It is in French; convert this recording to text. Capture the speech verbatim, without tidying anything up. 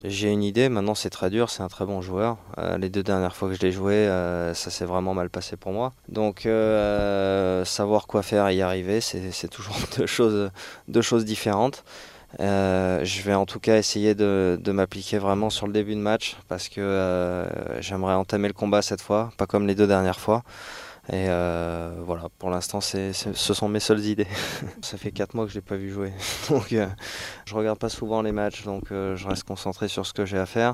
J'ai une idée, maintenant c'est très dur, c'est un très bon joueur. Euh, les deux dernières fois que je l'ai joué, euh, ça s'est vraiment mal passé pour moi. Donc euh, savoir quoi faire et y arriver, c'est c'est toujours deux choses, deux choses différentes. Euh, je vais en tout cas essayer de, de m'appliquer vraiment sur le début de match parce que euh, j'aimerais entamer le combat cette fois, pas comme les deux dernières fois. Et euh, voilà, pour l'instant, c'est, c'est- ce sont mes seules idées. Ça fait quatre mois que je l'ai pas vu jouer, donc euh, je regarde pas souvent les matchs, donc euh, je reste concentré sur ce que j'ai à faire.